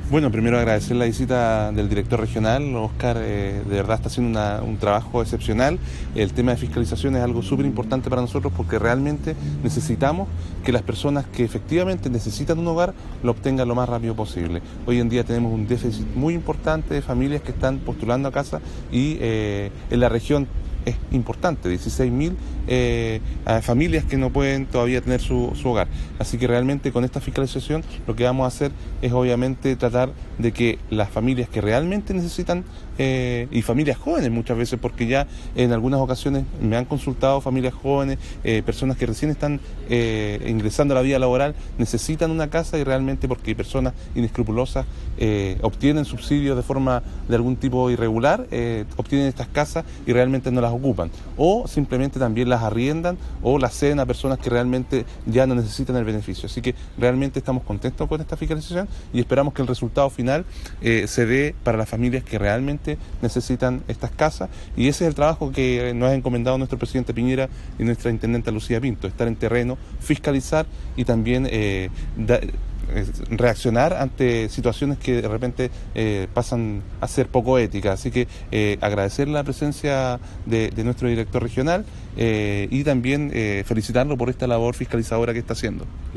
Bueno, primero agradecer la visita del director regional, Oscar, de verdad está haciendo un trabajo excepcional. El tema de fiscalización es algo súper importante para nosotros porque realmente necesitamos que las personas que efectivamente necesitan un hogar lo obtengan lo más rápido posible. Hoy en día tenemos un déficit muy importante de familias que están postulando a casa y en la región es importante, 16.000 familias que no pueden todavía tener su hogar. Así que realmente con esta fiscalización lo que vamos a hacer es obviamente tratar de que las familias que realmente necesitan, y familias jóvenes muchas veces, porque ya en algunas ocasiones me han consultado familias jóvenes, personas que recién están ingresando a la vida laboral, necesitan una casa y realmente porque hay personas inescrupulosas obtienen subsidios de forma de algún tipo irregular, obtienen estas casas y realmente no las ocupan, o simplemente también las arriendan o las ceden a personas que realmente ya no necesitan el beneficio. Así que realmente estamos contentos con esta fiscalización y esperamos que el resultado final se dé para las familias que realmente necesitan estas casas, y ese es el trabajo que nos ha encomendado nuestro presidente Piñera y nuestra intendenta Lucía Pinto: estar en terreno, fiscalizar y también reaccionar ante situaciones que de repente pasan a ser poco éticas. Así que agradecer la presencia de nuestro director regional y también felicitarlo por esta labor fiscalizadora que está haciendo.